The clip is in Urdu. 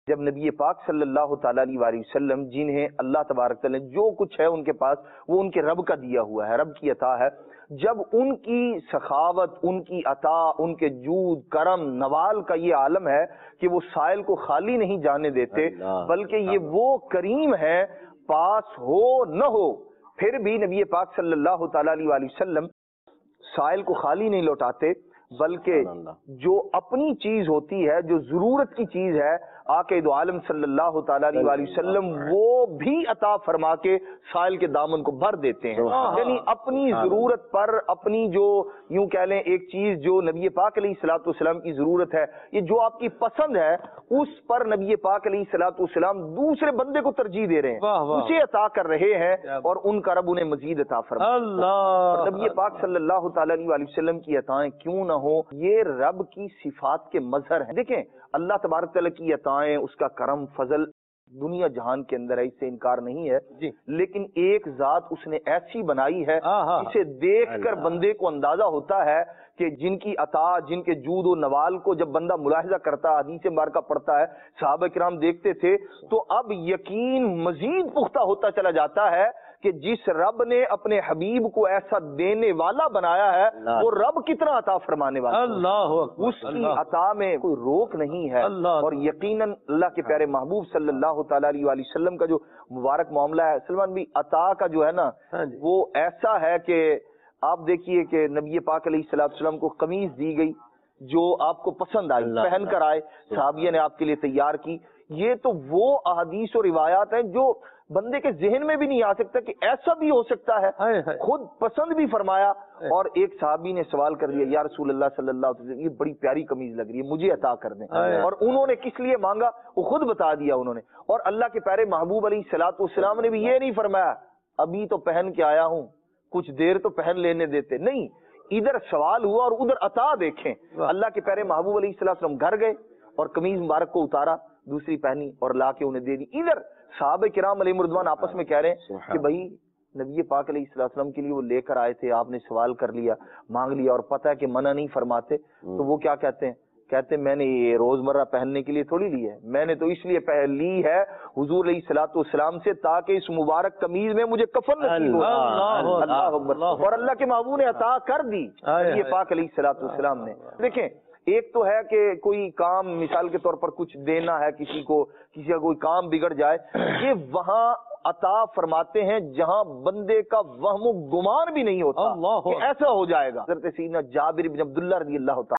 جب نبی پاک صلی اللہ تعالیٰ علیہ وسلم جنہیں اللہ تبارک تعالیٰ جو کچھ ہے ان کے پاس وہ ان کے رب کا دیا ہوا ہے، رب کی عطا ہے، جب ان کی سخاوت، ان کی عطا، ان کے جود کرم نوال کا یہ عالم ہے کہ وہ سائل کو خالی نہیں جانے دیتے، بلکہ یہ وہ کریم ہے، پاس ہو نہ ہو پھر بھی نبی پاک صلی اللہ تعالیٰ علیہ وسلم سائل کو خالی نہیں لوٹاتے، بلکہ جو اپنی چیز ہوتی ہے، جو ضرورت کی چیز ہے، آقا دو عالم صلی اللہ تعالیٰ علیہ وسلم وہ بھی عطا فرما کے سائل کے دامن کو بھر دیتے ہیں۔ یعنی اپنی ضرورت پر، اپنی جو یوں کہہ لیں ایک چیز جو نبی پاک علیہ الصلوۃ والسلام کی ضرورت ہے، یہ جو آپ کی پسند ہے، اس پر نبی پاک علیہ الصلوۃ والسلام دوسرے بندے کو ترجیح دے رہے ہیں، اسے عطا کر رہے ہیں، اور ان کا رب انہیں مزید عطا فرما۔ نبی پاک صلی اللہ تعالیٰ علیہ وسلم کی عطائیں کیوں نہ ہو، یہ رب کی صفات کے مظہر ہیں۔ دیکھیں اللہ تبارک تعالیٰ کی عطائیں، اس کا کرم فضل دنیا جہان کے اندر ہے، اس سے انکار نہیں ہے، لیکن ایک ذات اس نے ایسی بنائی ہے جسے دیکھ کر بندے کو اندازہ ہوتا ہے کہ جن کی عطا، جن کے جود و نوال کو جب بندہ ملاحظہ کرتا ہے، حدیث مبارکہ پڑھتا ہے، صحابہ کرام دیکھتے تھے، تو اب یقین مزید پختہ ہوتا چلا جاتا ہے کہ جس رب نے اپنے حبیب کو ایسا دینے والا بنایا ہے، وہ رب کتنا عطا فرمانے والا ہے، اس کی عطا میں کوئی روک نہیں ہے۔ اور یقیناً اللہ کے پیارے محبوب صلی اللہ تعالیٰ علیہ وسلم کا جو مبارک معاملہ ہے سلمان بھی، عطا کا جو ہے نا وہ ایسا ہے کہ آپ دیکھیے کہ نبی پاک علیہ السلام کو قمیض دی گئی جو آپ کو پسند آئی، پہن کر آئے، صحابیہ نے آپ کے لیے تیار کی۔ یہ تو وہ احادیث اور روایات ہیں جو بندے کے ذہن میں بھی نہیں آ سکتا کہ ایسا بھی ہو سکتا ہے، خود پسند بھی فرمایا۔ اور ایک صحابی نے سوال کر دیا، یا رسول اللہ صلی اللہ علیہ وسلم، یہ بڑی پیاری قمیض لگ رہی ہے، مجھے عطا کر دیں۔ اور انہوں نے کس لیے مانگا وہ خود بتا دیا انہوں نے۔ اور اللہ کے پیارے محبوب علیہ الصلوۃ والسلام نے بھی یہ نہیں فرمایا ابھی تو پہن کے آیا ہوں، کچھ دیر تو پہن لینے دیتے، نہیں، ادھر سوال ہوا اور ادھر عطا دیکھیں۔ اللہ کے پیارے محبوب علیہ السلام گھر گئے اور قمیض مبارک کو اتارا، دوسری پہنی اور لا کے انہیں دے دی۔ ادھر صحابہ کرام علیہ رضوان آپس میں کہہ رہے ہیں کہ بھائی نبی پاک علیہ السلام کے لیے وہ لے کر آئے تھے، آپ نے سوال کر لیا، مانگ لیا، اور پتہ ہے کہ منع نہیں فرماتے، تو وہ کیا کہتے ہیں؟ کہتے ہیں میں نے یہ روزمرہ پہننے کے لیے تھوڑی لی ہے، میں نے تو اس لیے لی ہے حضور علیہ الصلوۃ والسلام سے تاکہ اس مبارک قمیض میں مجھے کفن نصیب ہو۔ اللہ اکبر۔ اور اللہ کے محبوب نے عطا کر دی نبی پاک علیہ الصلوۃ والسلام نے۔ دیکھیں ایک تو ہے کہ کوئی کام مثال کے طور پر کچھ دینا ہے کسی کو، کسی کا کوئی کام بگڑ جائے، یہ وہاں عطا فرماتے ہیں جہاں بندے کا وہم و گمان بھی نہیں ہوتا کہ ایسا ہو جائے گا۔ حضرت سیدنا جابر بن عبداللہ رضی اللہ تعالیٰ